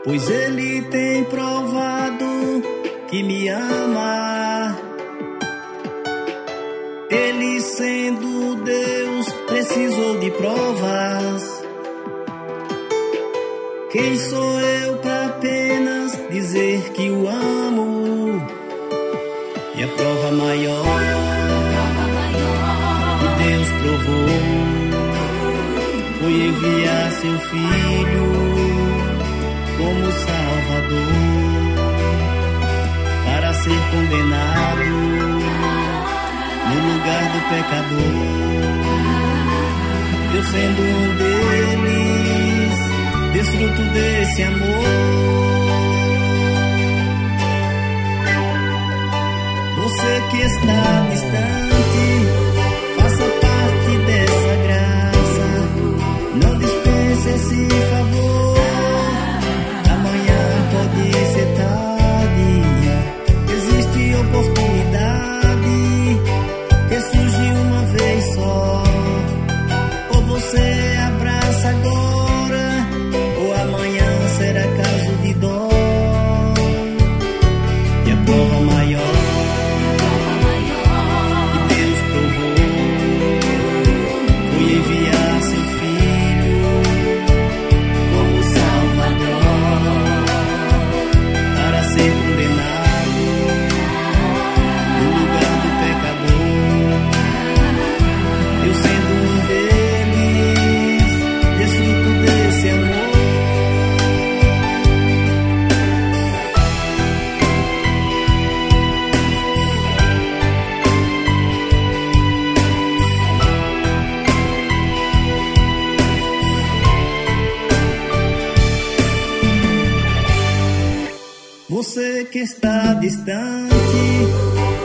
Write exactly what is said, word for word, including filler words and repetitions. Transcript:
pois Ele tem provado que me ama. Ele, sendo Deus, precisou de provas. Quem sou eu para apenas dizer que o amo? E a prova maior que Deus provou foi enviar seu Filho como Salvador para ser condenado no lugar do pecador. Eu, sendo um deles, desfruto desse amor. Você que está distante, faça parte dessa graça. Não dispense esse favor. Amanhã pode ser tarde. Existe oportunidade que surge uma vez só. Ou você abraça agora, ou amanhã será caso de dó. E a prova maior que Deus provou foi enviar seu Filho como Salvador para ser condenado no lugar do pecador. Eu, sendo um deles, desfruto desse amor. Você que está distante,